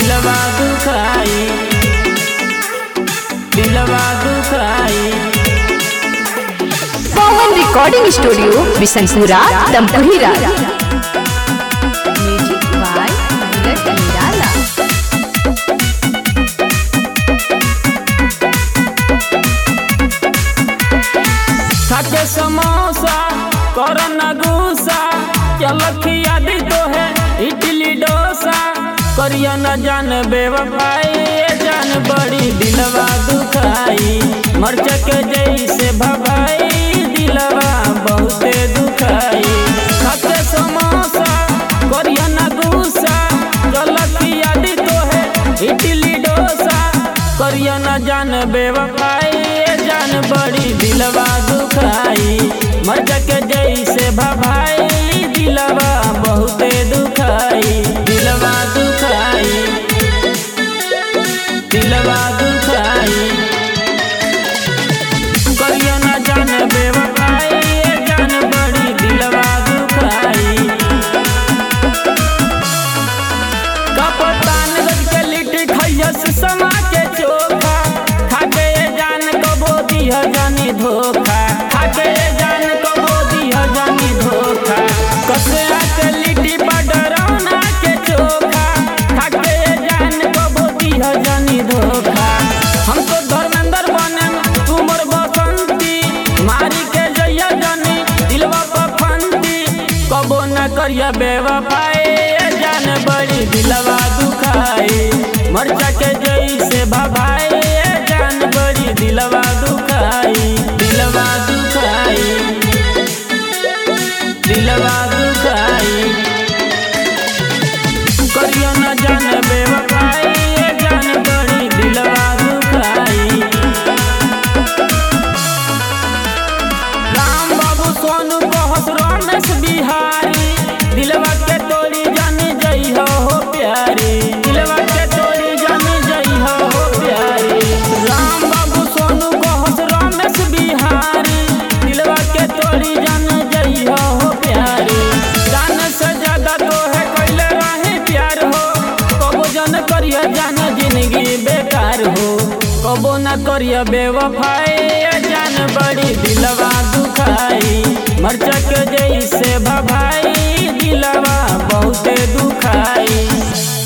दिलवा दुखाई, दिलवा दुखाई। Pawan recording studio Bishanpura Dampura. Music by Bullet Nirala. खाके समोसा कर न गुस्सा, चलखिया दी तो है इडली डोसा। करिया न जान बेवफाई, जान बड़ी दिलवा दुखाई। मर्च के जैसे भगाई, दिलवा बहुते दुखाई। खाके समोसा करिया न गुस्सा, चलखिया दी तो है इडली डोसा। करिया न जान बेवफाई, जान बड़ी दिलवा दुखाई। मर्ज के जैसे भभाई, दिलवा बहुते दुखाई। दिलवा दुखाई, दिलवा दुखाई। करिया न जान बेवफाई, जान बड़ी दिलवा दुखाई। कपतान गज के लिट्टी खैयस समा के चोखा, खाके जान कबो दिया जानी धोखा। खाके जान कबो दिया जानी धोखा। कसरा के लिट्टी पडरौना के चोखा, खाके जान कबो दिया जानी धोखा। हम तो धर्मेंद्र बने तुमर बसंती, मारी के जइया जानी दिलवा पफंती। कबो न करिया बेवफाई, जान बड़ी दिलवा दुखाई। मर्चा के जैसे भभाई, जान बड़ी दिलवा दुखाई। दिलवा दुखाई, दिलवा दुखाई। करिया न जान बेवफाई, जान बड़ी दिलवा दुखाई। राम बाबू सोनू कहस रमेश बिहारी, दिलवा के तोड़ी जानी जई हो प्यारी। दिलवा के तोड़ी जानी जई हो प्यारी। राम बाबू सोनू कहस रमेश बिहारी, दिलवा के तोड़ी जानी जई हो प्यारी। जान से ज्यादा तो है कैले रहे प्यार हो, कबो जन करिया जान जिंदगी बेकार हो। कबो न करिया बेवफाई, जान बड़ी दिलवा दुखाई। मर्चक जैसे भभाई, दिलवा बहुते दुखाई।